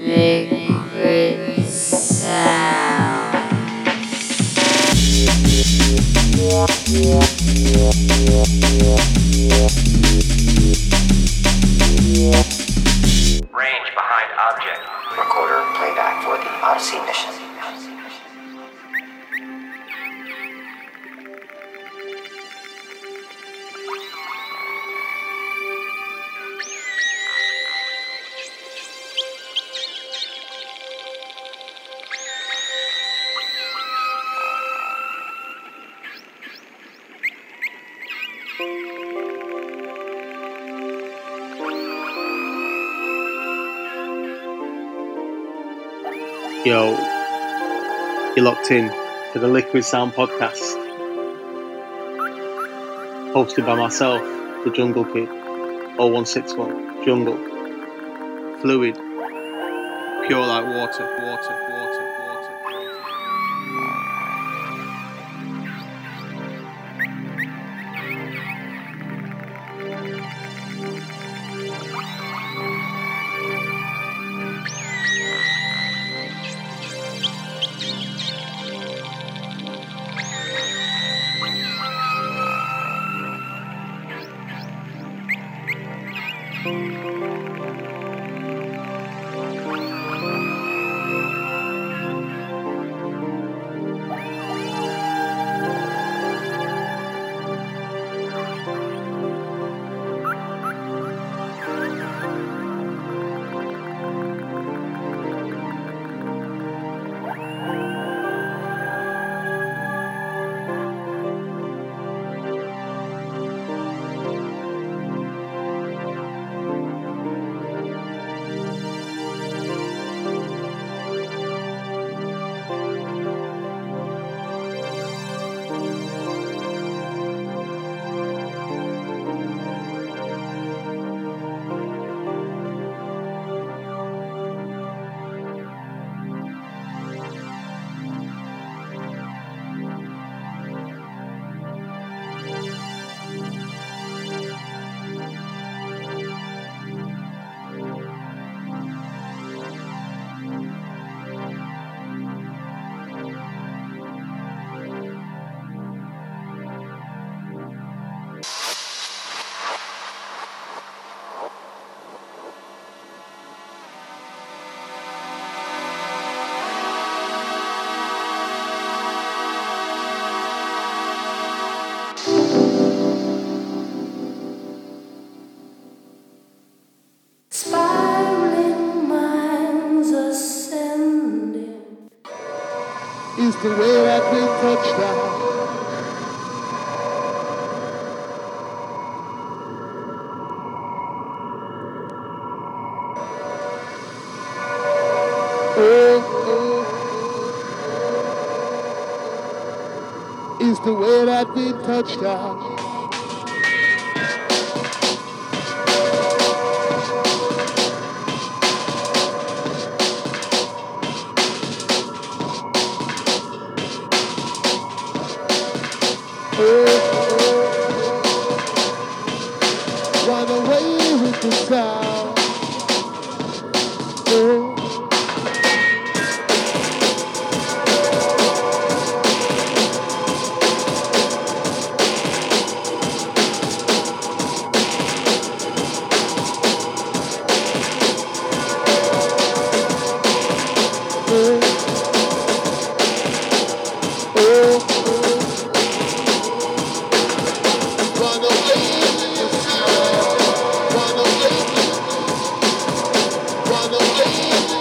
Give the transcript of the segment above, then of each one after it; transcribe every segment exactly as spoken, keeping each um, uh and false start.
Liquid sound. Range behind object. Recorder playback for the Odyssey mission. Yo, you're locked in to the Liquid Sound Podcast, hosted by myself, the Jungle Kid, oh one six one, Jungle, fluid, pure like water, water, water, water, water. Spiraling minds ascending. Is the way that we touched down. Oh, oh, is the way that we touched down. Run away with the sound. Oh. Run away.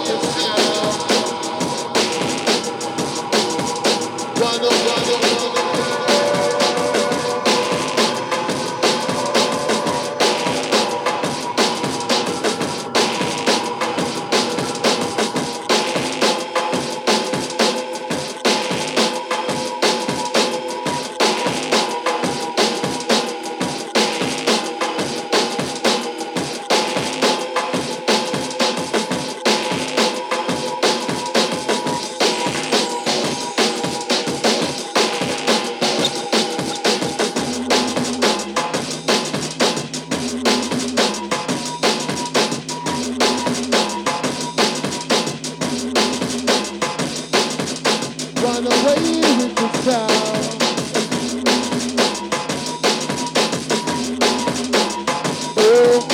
sound. Oh,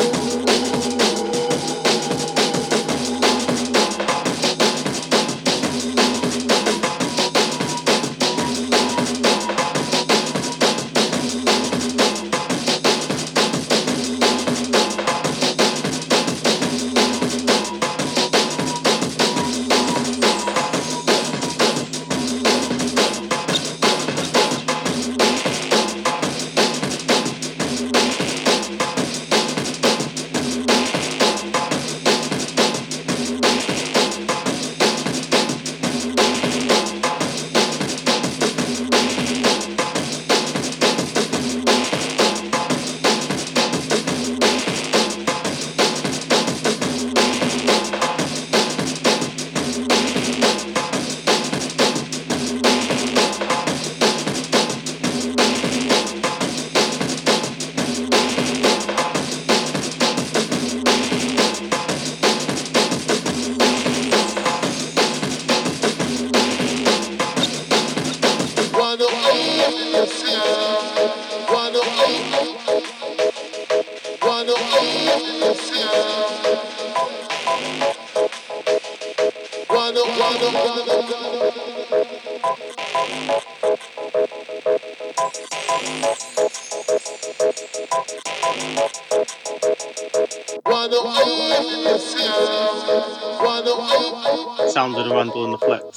Sounds of the Randall and the Flex.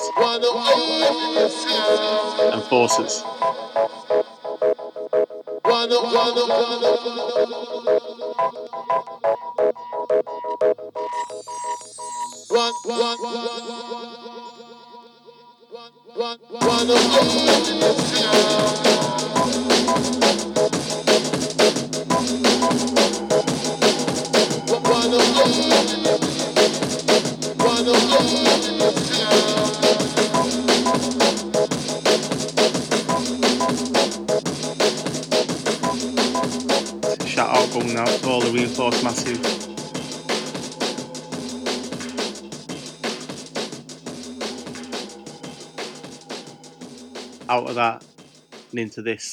And Forces. Shout out going out to all the Reinforced Massive. Out of that and into this.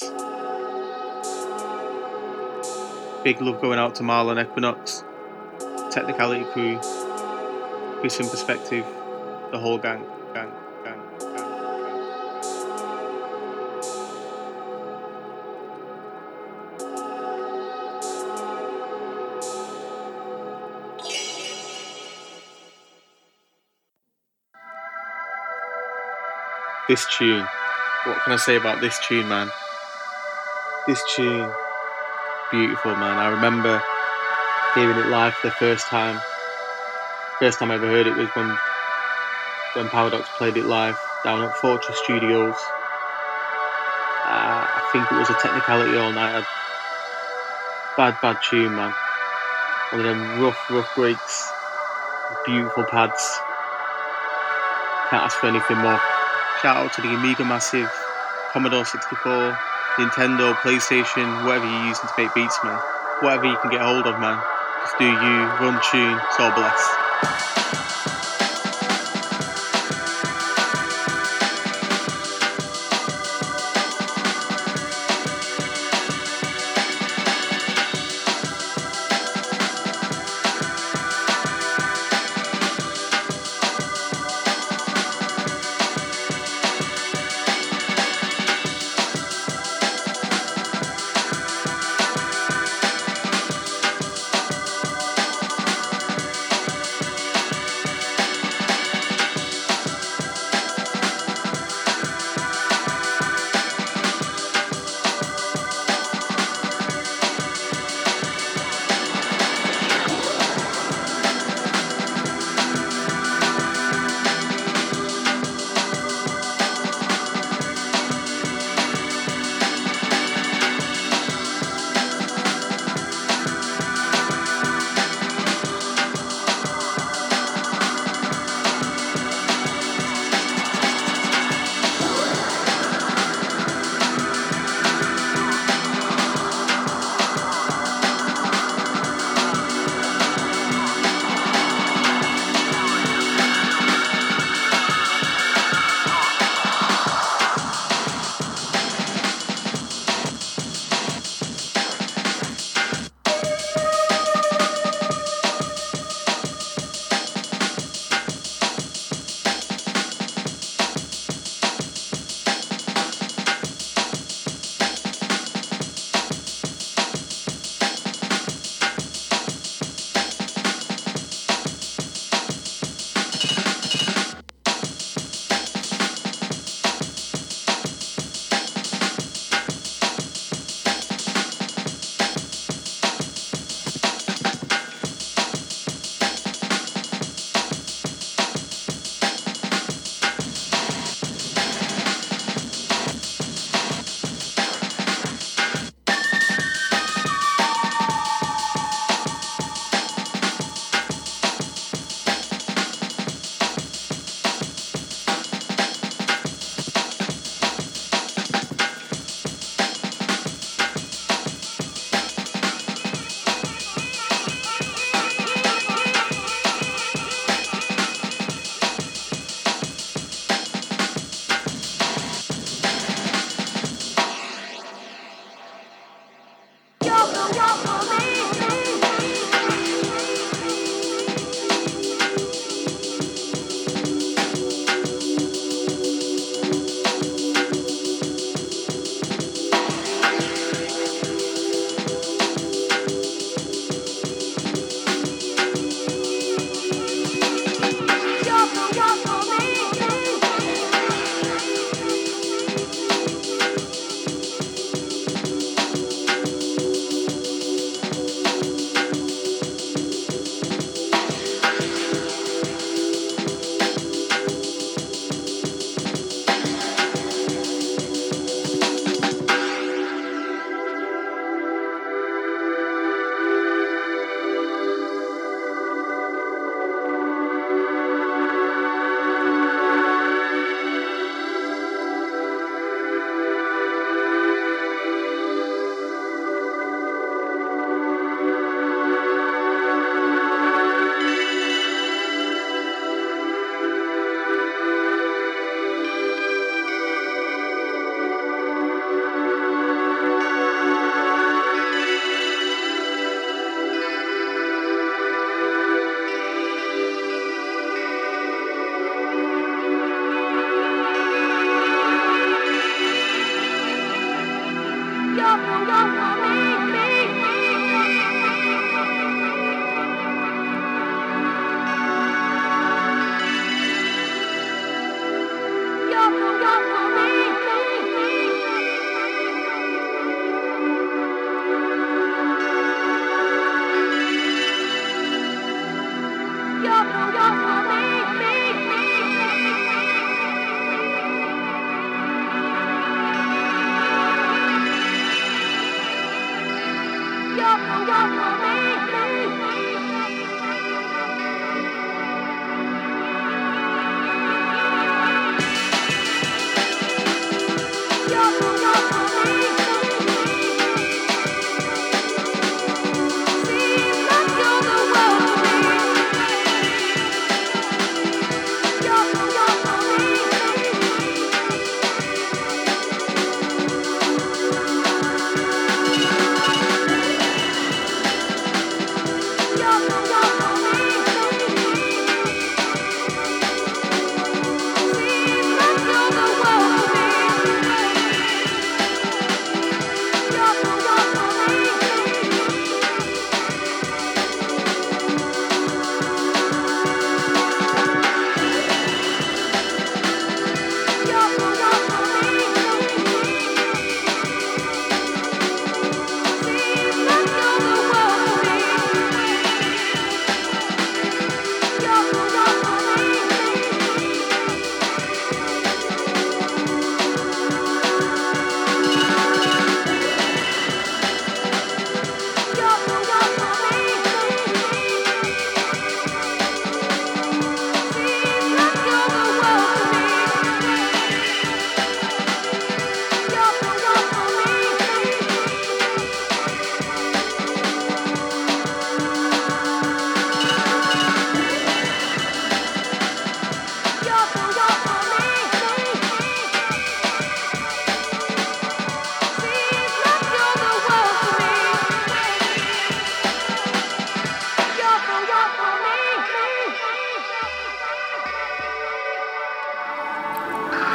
Big love going out to Marlon Equinox, Technicality Crew, Chris in Perspective, the whole gang, gang, gang, gang, gang. This tune, what can I say about this tune, man? This tune, beautiful, man. I remember hearing it live for the first time. First time I ever heard it was when when Paradox played it live down at Fortress Studios. Uh, I think it was a Technicality all night. Bad, bad tune, man. One of them rough, rough breaks, beautiful pads. Can't ask for anything more. Shout out to the Amiga Massive, Commodore sixty-four, Nintendo, PlayStation, whatever you're using to make beats, man. Whatever you can get hold of, man. Just do you, run tune, it's all blessed.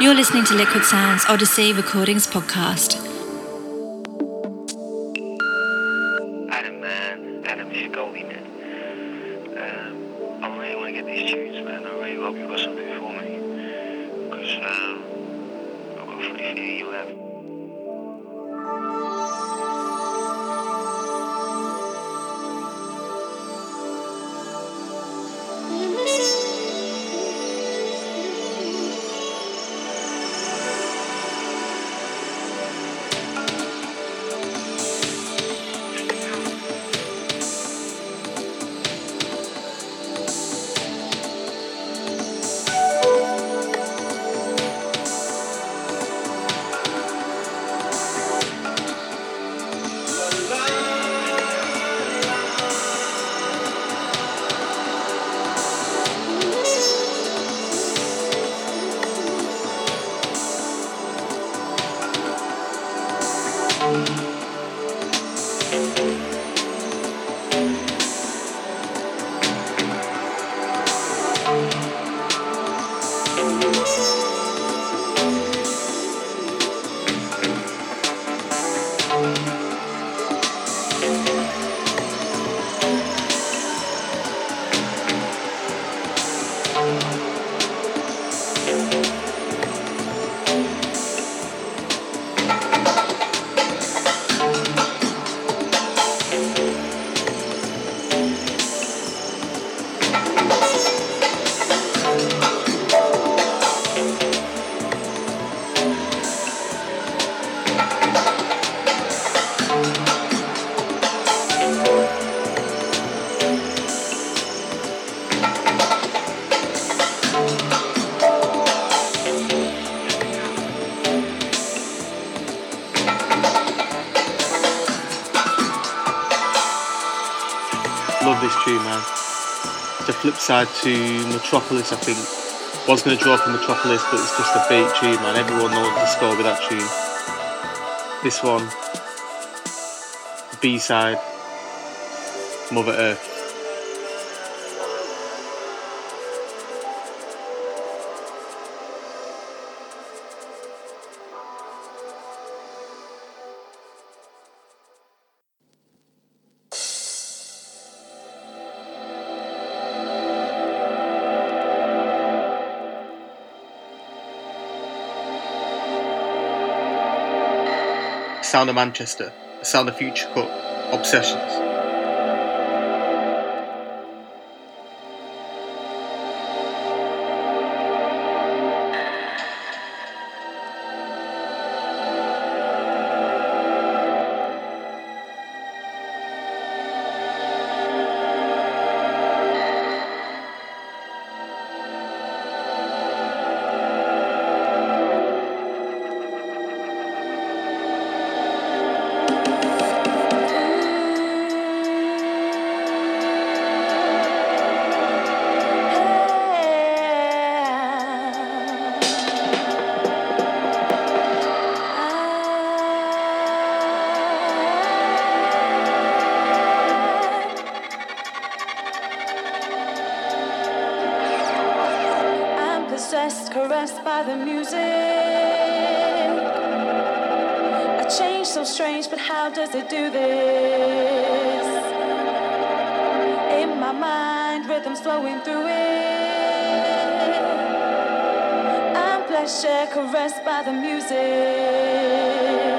You're listening to Liquid Sounds Odyssey Recordings Podcast. Adam, man. Adam, it's your goalie, man. Um, I really want to get these tunes, man. I really hope you've got something for me. Because um, I've got a funny feeling you'll have. Love this tune, man. It's a flip side to Metropolis, I think. Was going to draw from Metropolis, but it's just a beat tune, man. Everyone knows the score with that tune. This one, B-side, Mother Earth. Sound of Manchester, the sound of Future Cut, Obsessions. Caressed by the music. A change so strange, but how does it do this? In my mind, rhythms flowing through it. I'm pleasure caressed by the music.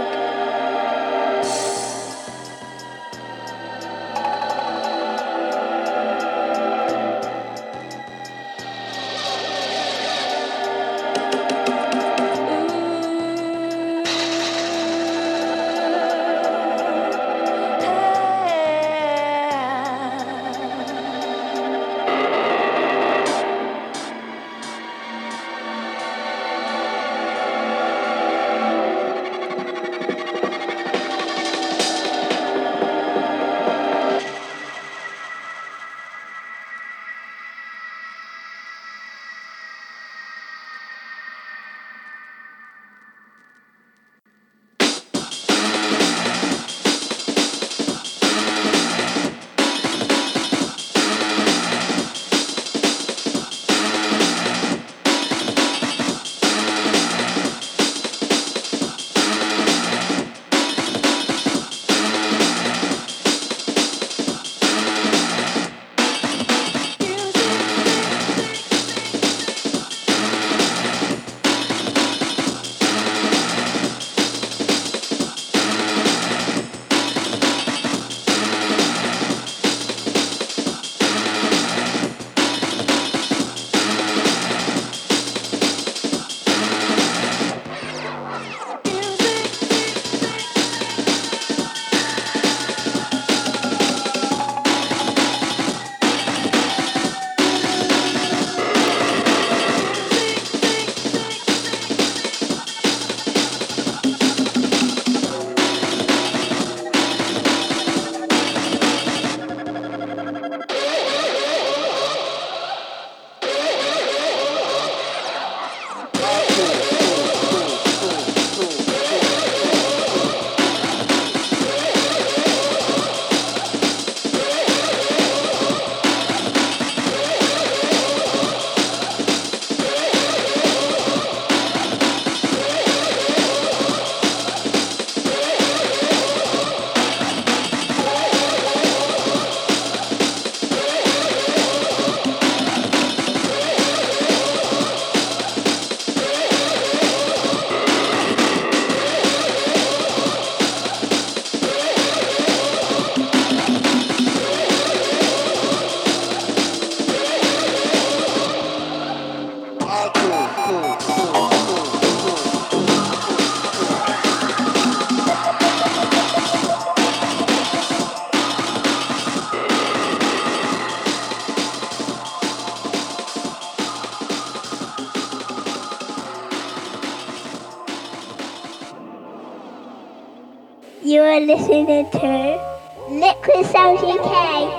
You are listening to Liquid Sounds U K.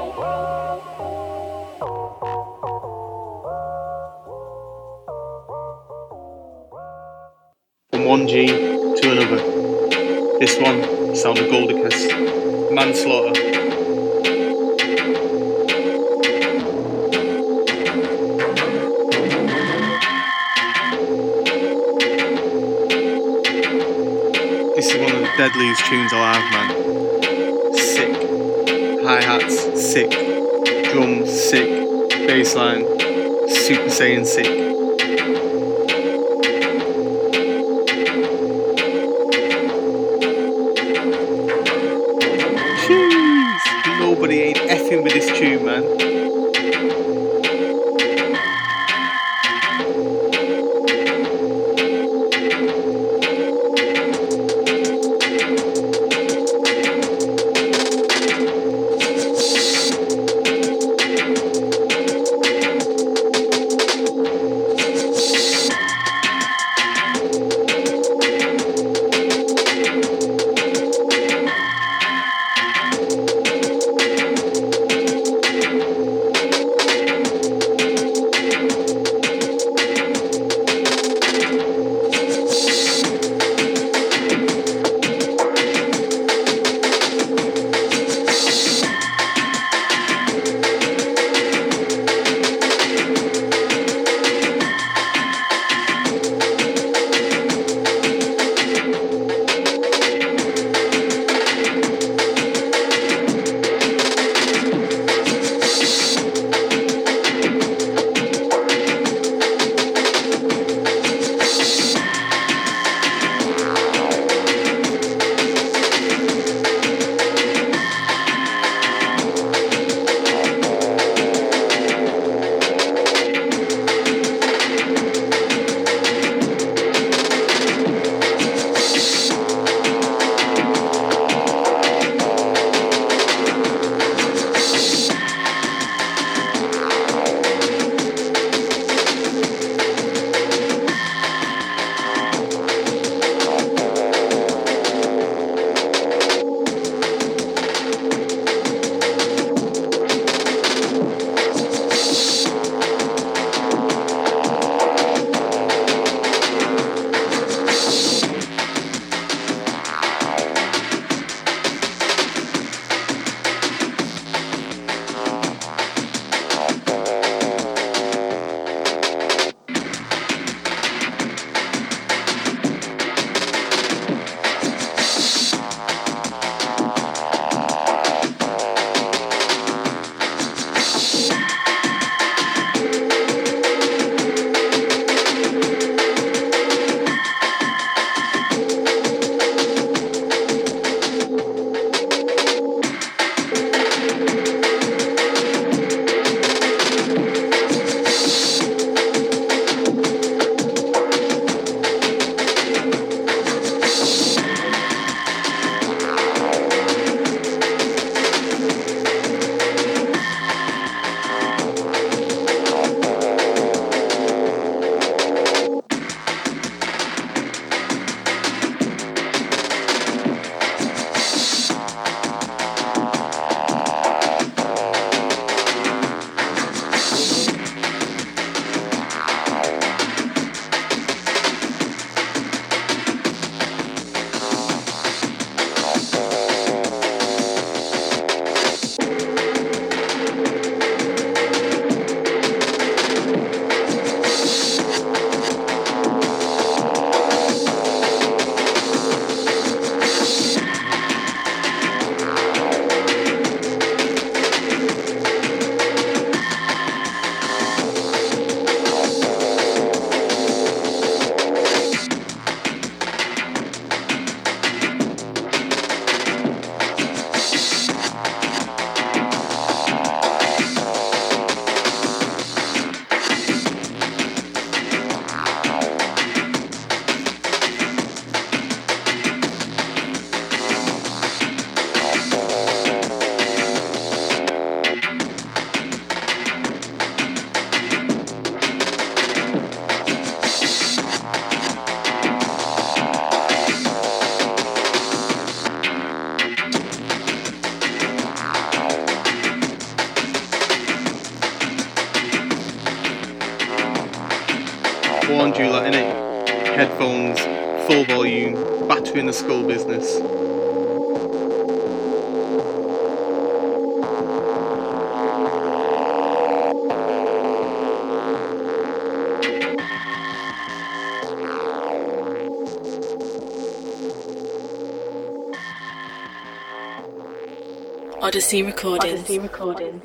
From one G to another. This one, Sound of Goldicus. Manslaughter. This is one of the deadliest tunes alive, man. Sick. Hi-hats, sick. Drums, sick. Bassline, Super Saiyan sick. Nobody ain't effing with this tune, man. warned you, like, innit? Headphones, full volume, battery in the skull business. Odyssey Recordings. Odyssey Recordings.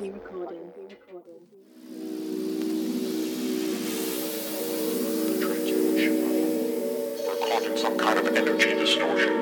We're caught in some kind of energy distortion.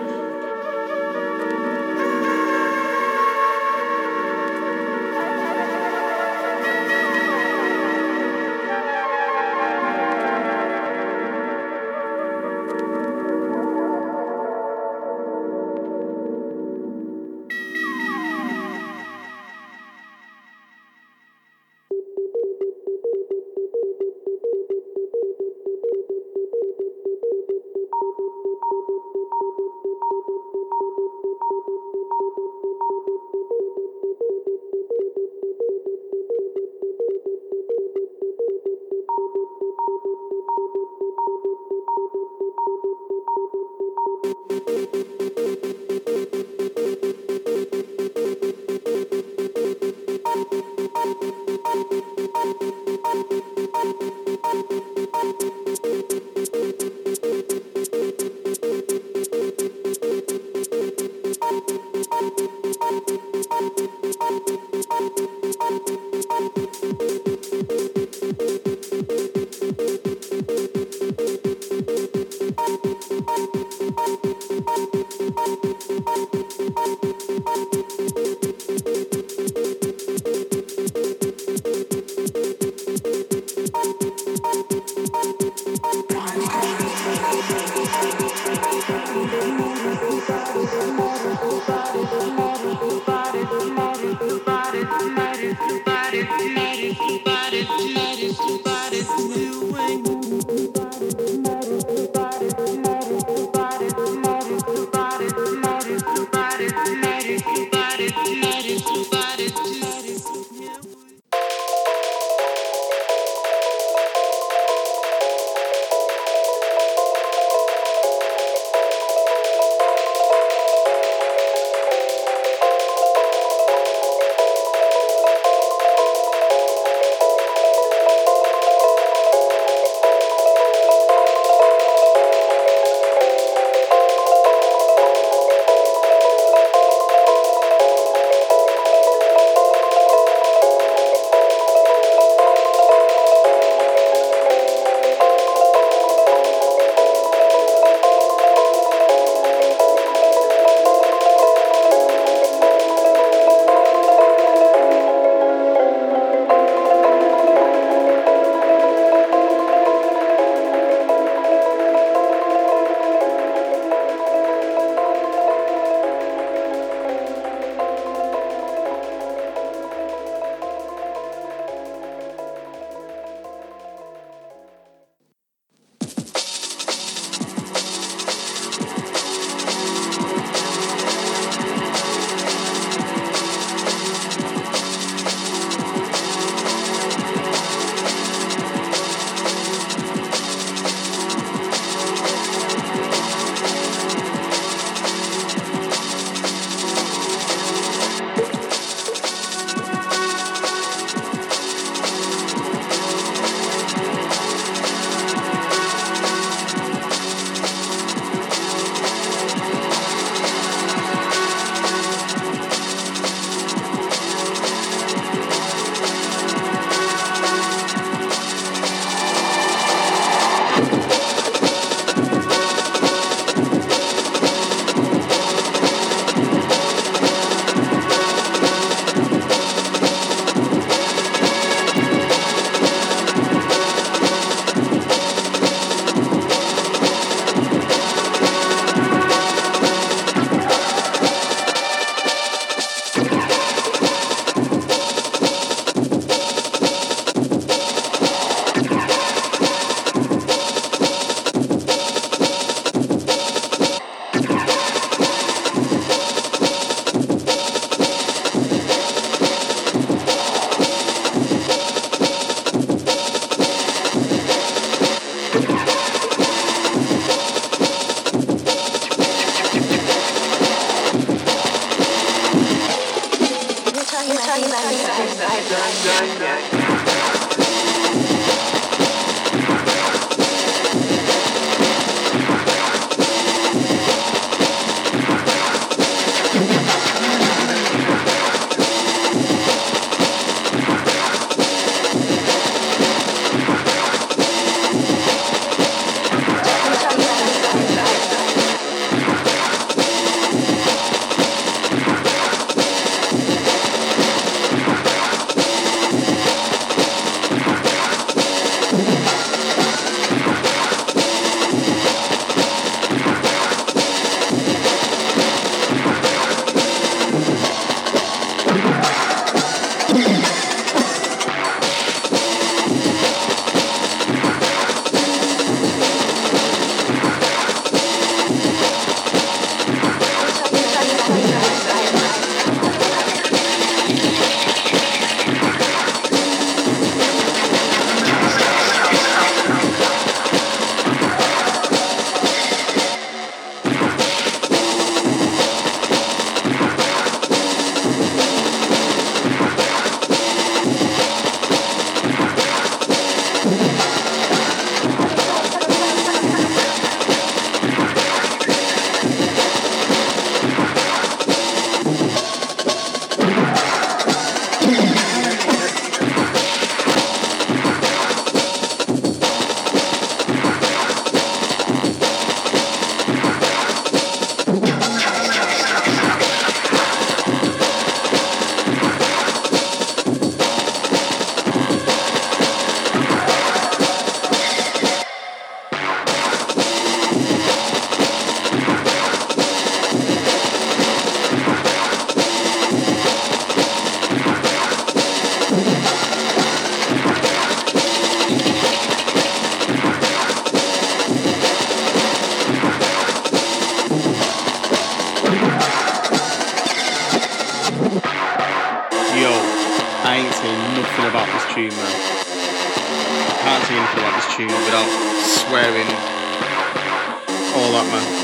tune, man. I can't sing anything like this tune without swearing all that, man.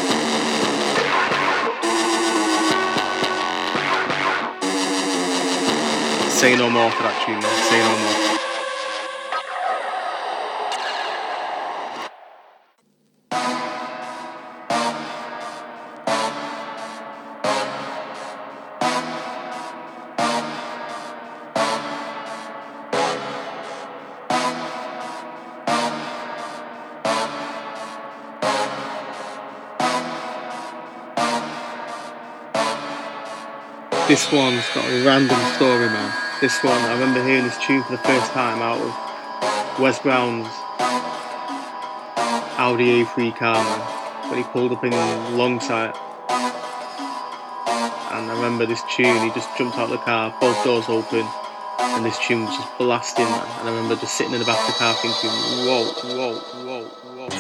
Say no more for that tune, man. Say no more. This one's got a random story, man. This one, I remember hearing this tune for the first time out of Wes Brown's Audi A three car, man, when he pulled up in Longsight. And I remember this tune, he just jumped out of the car, both doors open, and this tune was just blasting, man. And I remember just sitting in the back of the car thinking, whoa, whoa, whoa, whoa.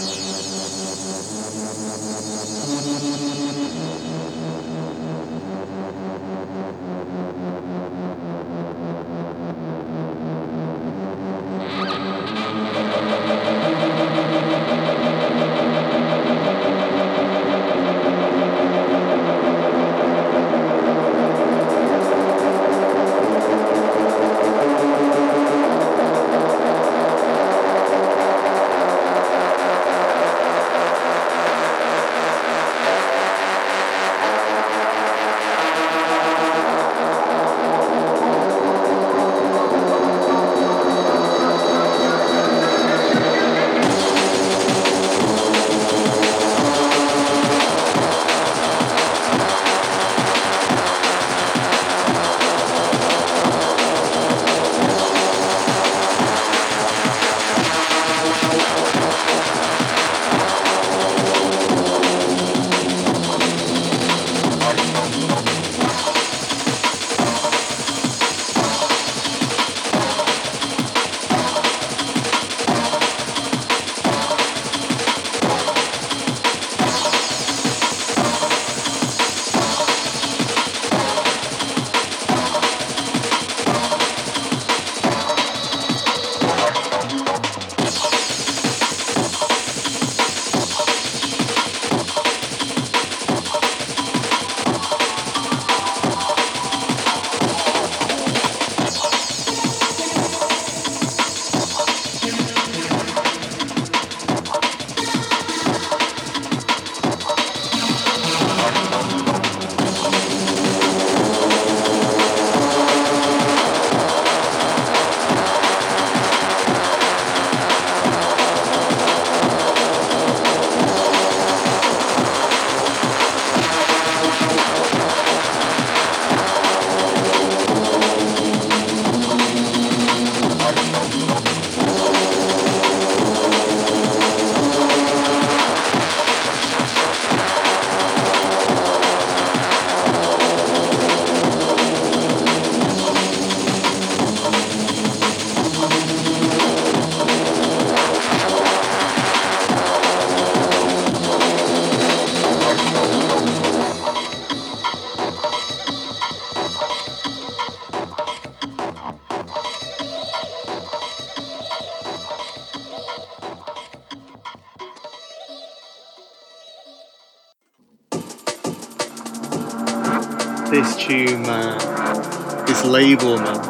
This tune, man. This label, man.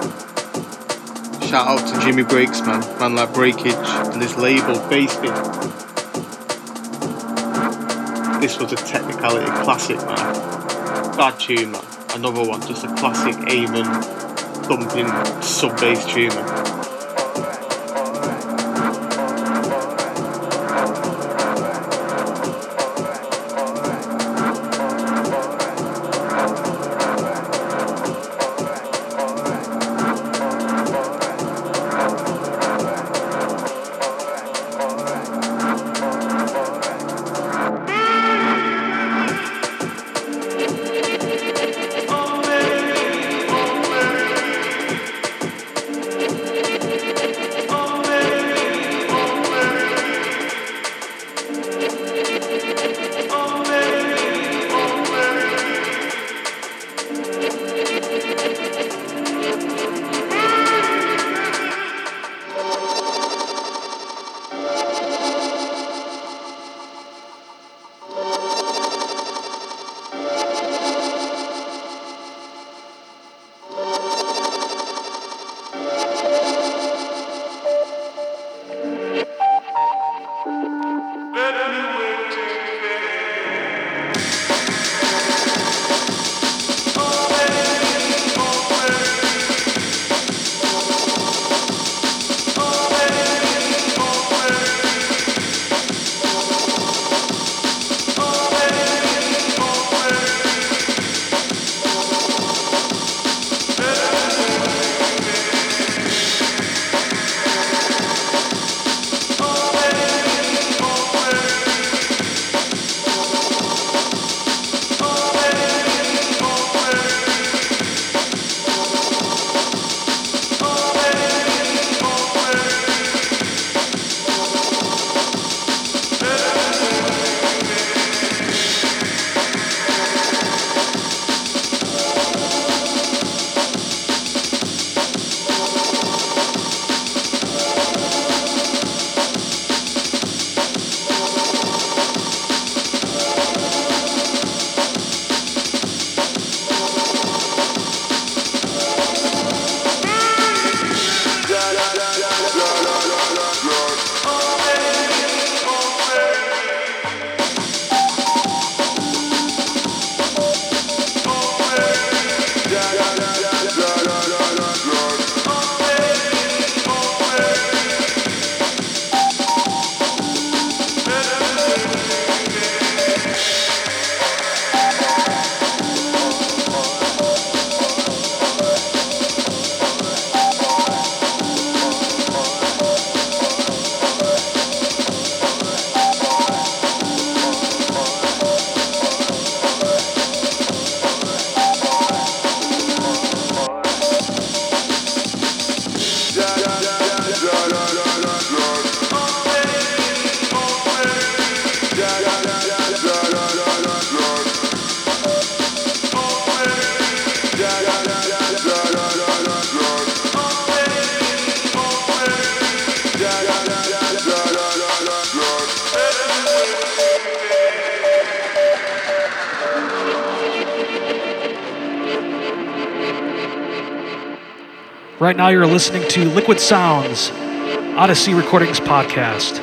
Shout out to Jimmy Breaks, man. Man like Breakage. And this label, Bassbin. This was a technicality classic, man. Bad tune, man. Another one, just a classic Amon thumping sub-bass tune, man. Right now you're listening to Liquid Sounds, Odyssey Recordings Podcast.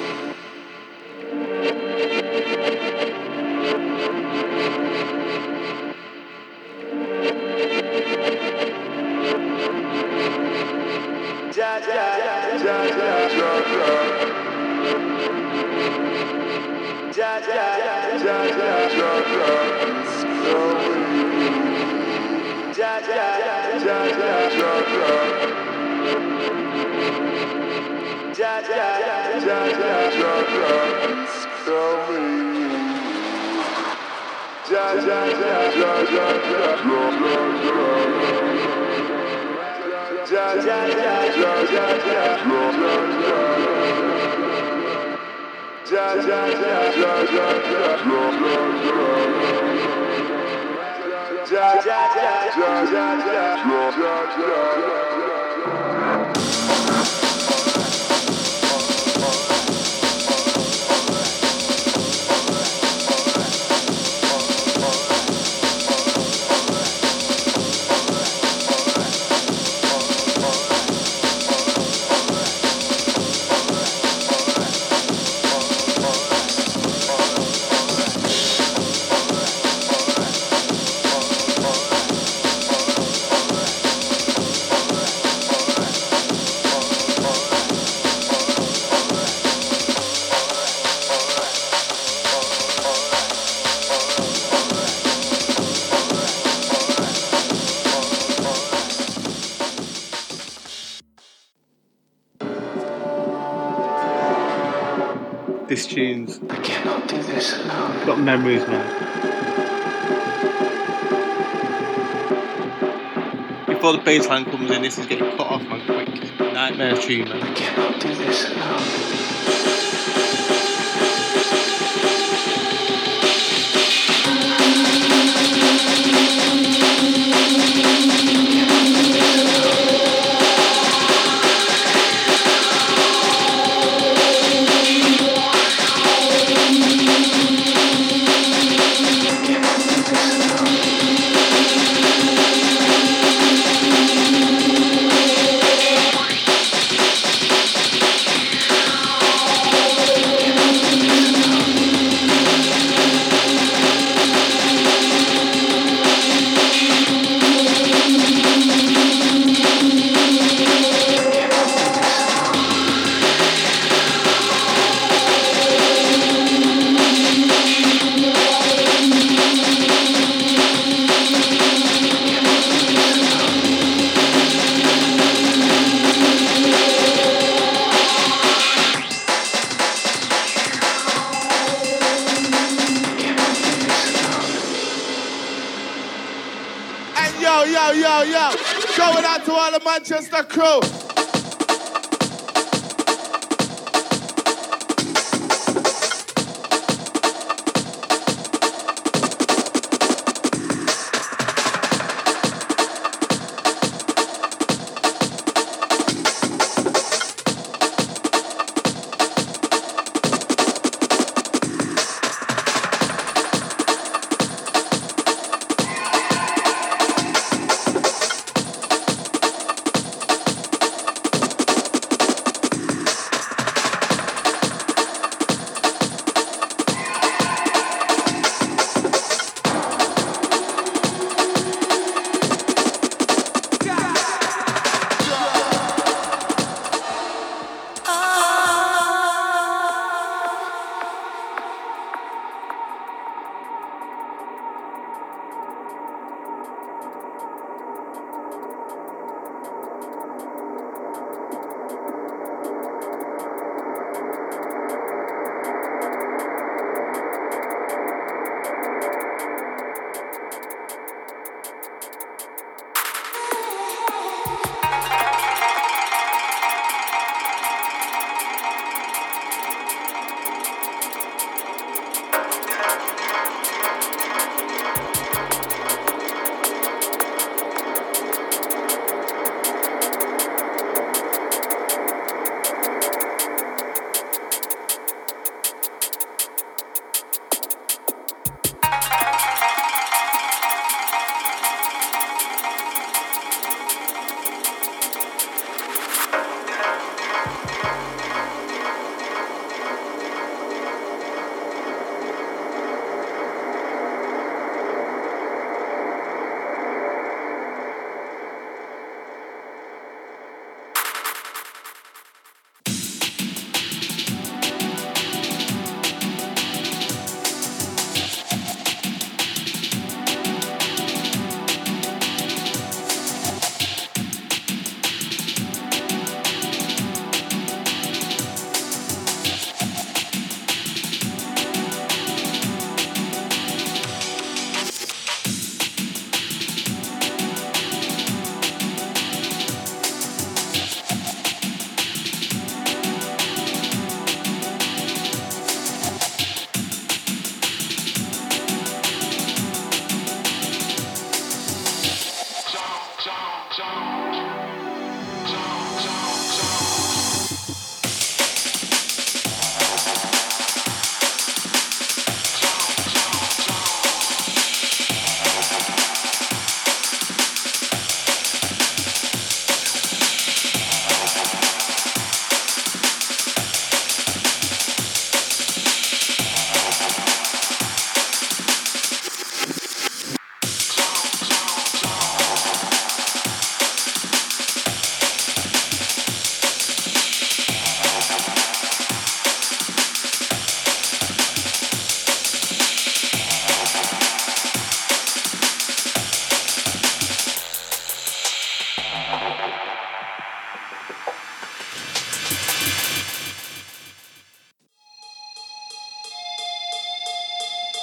This tune's I cannot do this alone. got memories, man. Before the bass line comes in, this is getting cut off, man, quick. Nightmare tune, man. I cannot do this alone. Yo, yo, yo, going out to all the Manchester crew.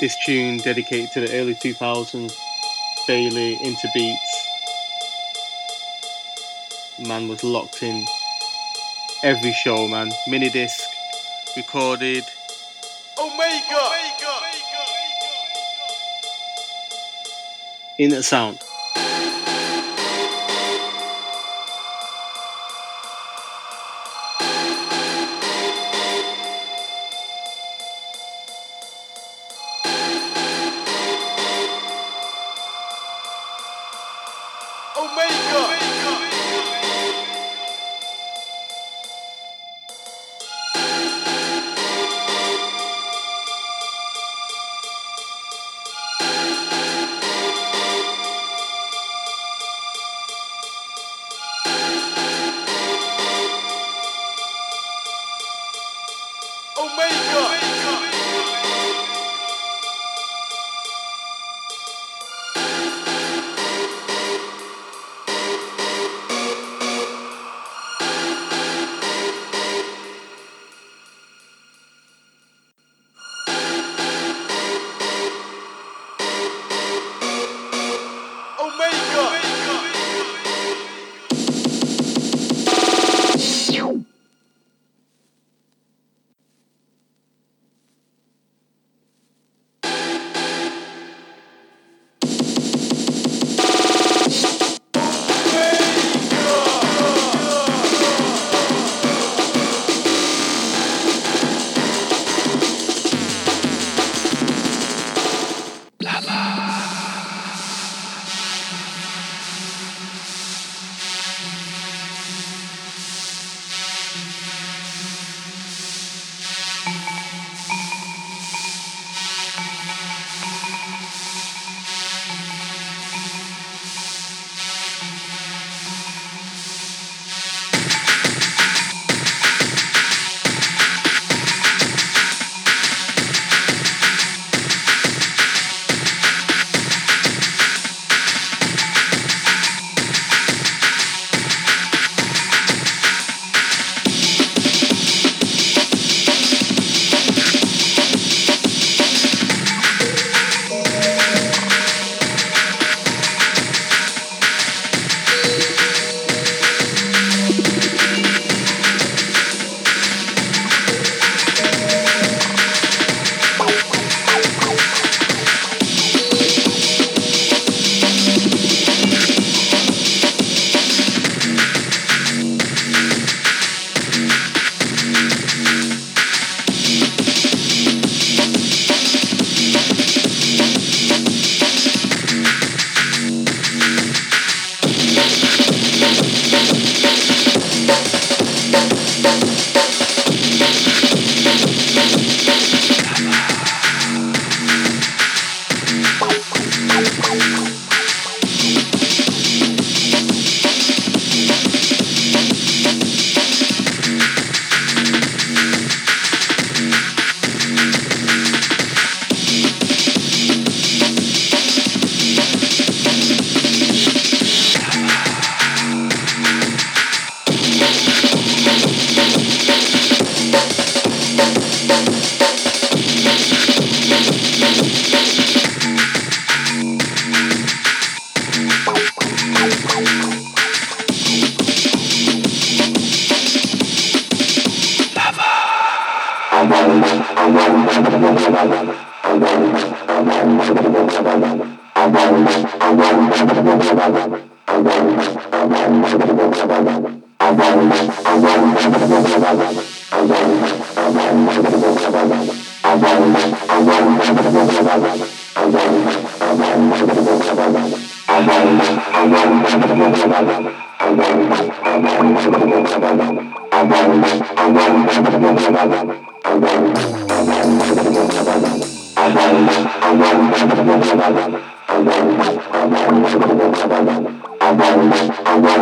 This tune dedicated to the early two thousands, Bailey into beats. Man was locked in every show, man. Mini disc, recorded. Omega! In the sound.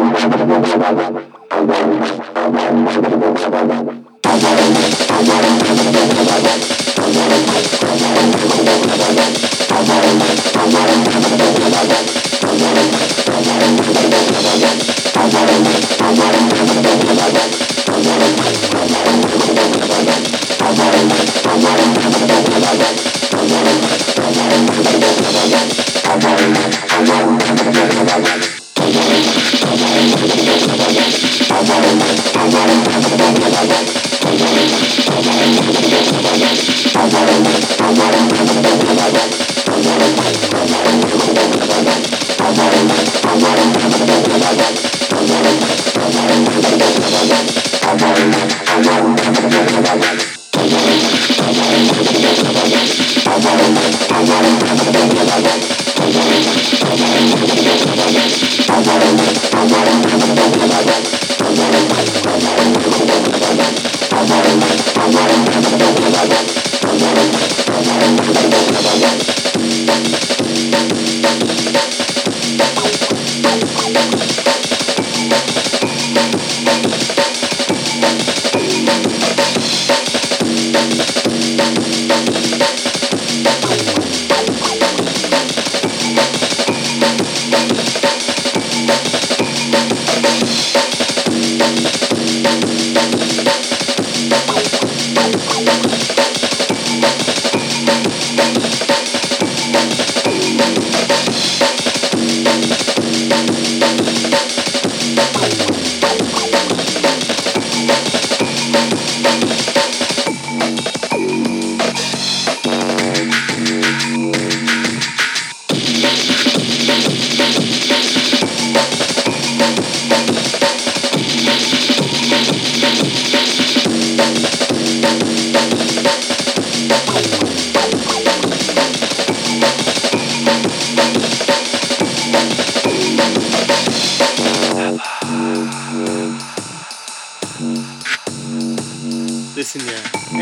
Thank you.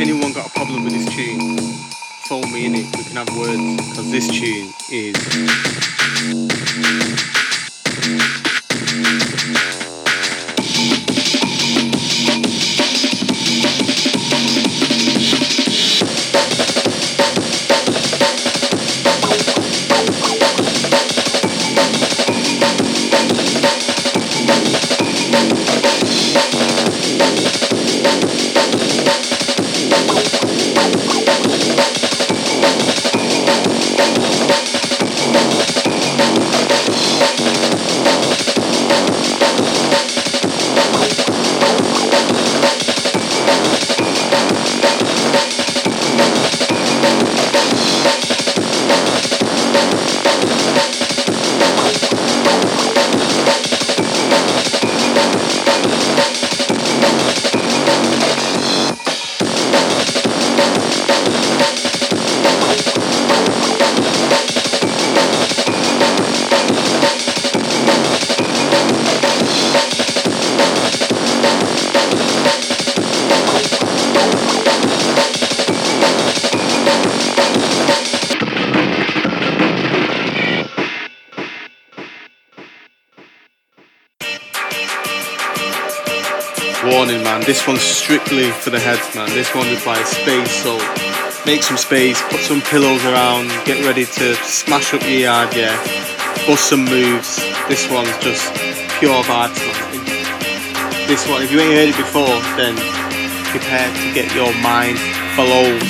anyone got a problem with this tune, phone me in it. We can have words, because this tune is. Warning, man, this one's strictly for the heads, man. This one requires space, so make some space, put some pillows around, get ready to smash up your yard, yeah. Bust some moves. This one's just pure vibes, man. This one, if you ain't heard it before, then prepare to get your mind blown.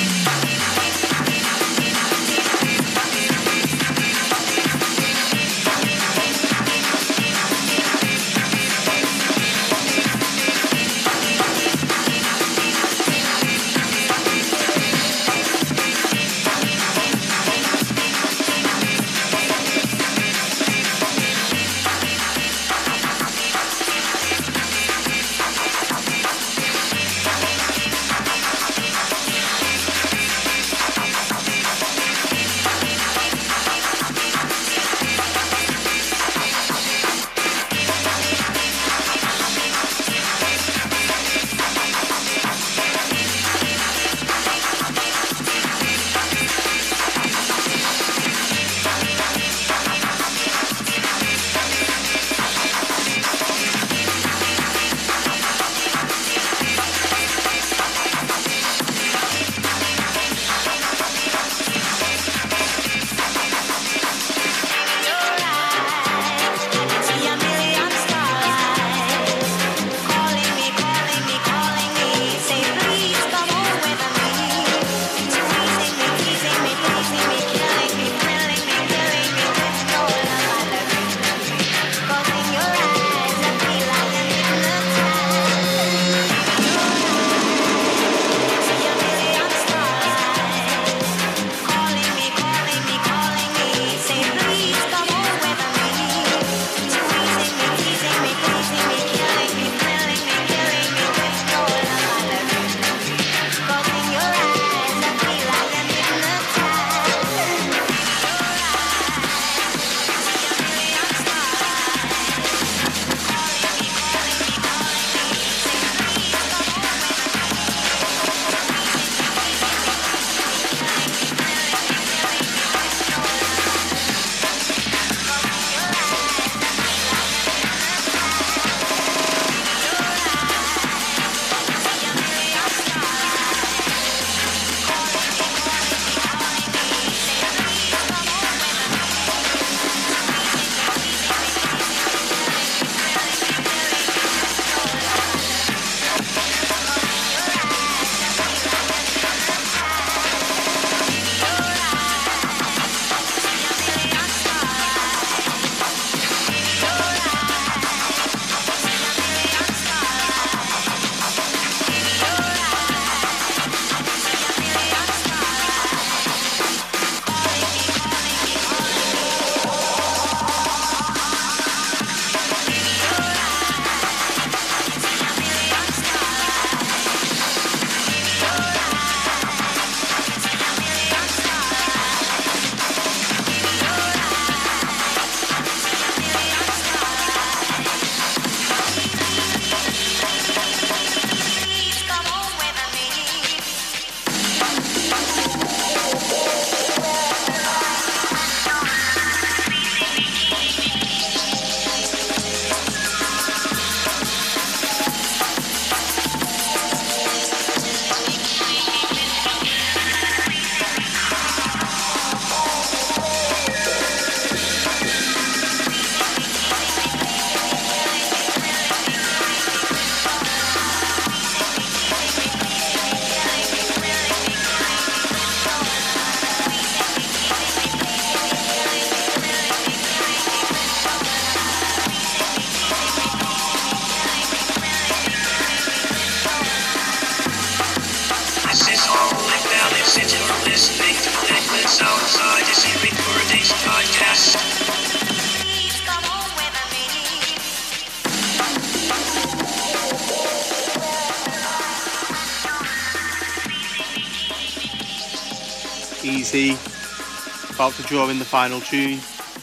Easy. About to draw in the final tune.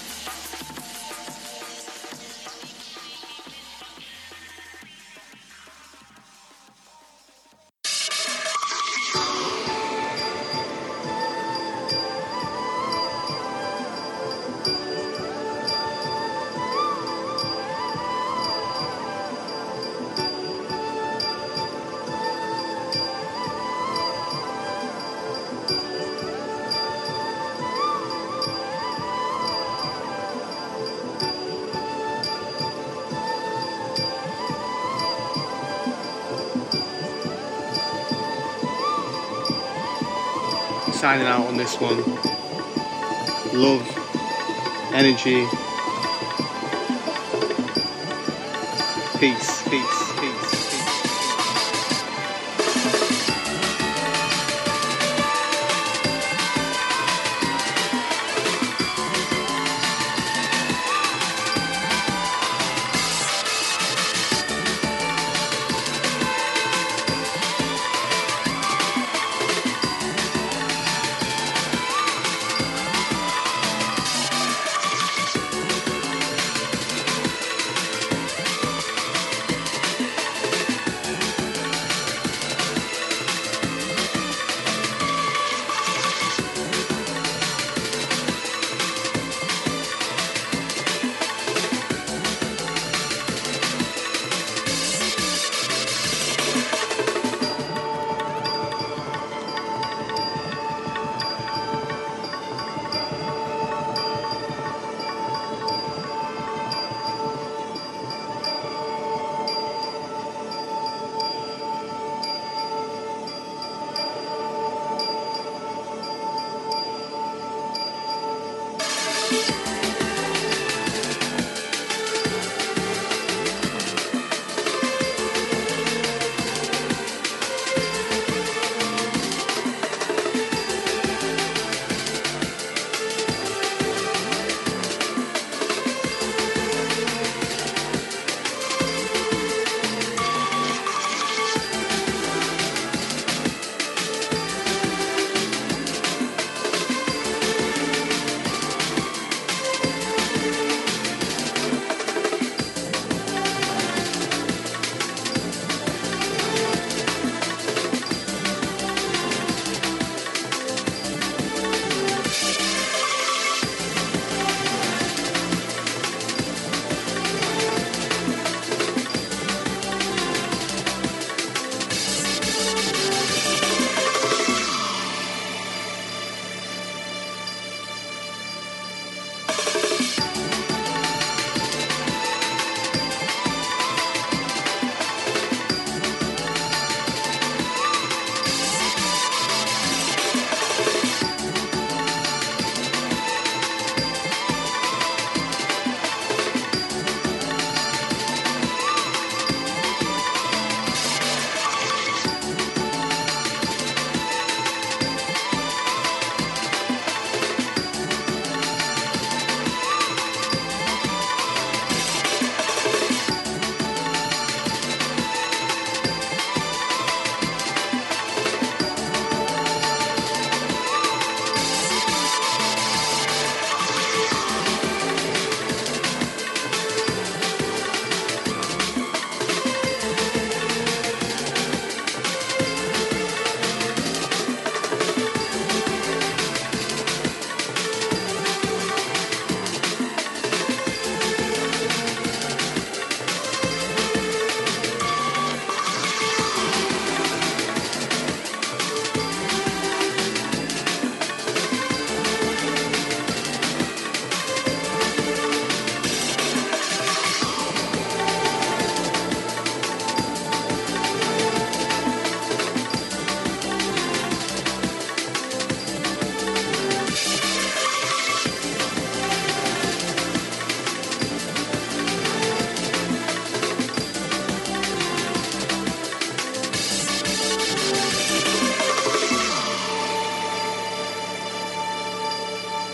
Signing out on this one. Love, energy, peace, peace, peace, peace.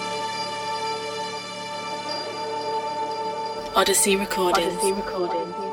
Odyssey Recordings. Odyssey Recordings.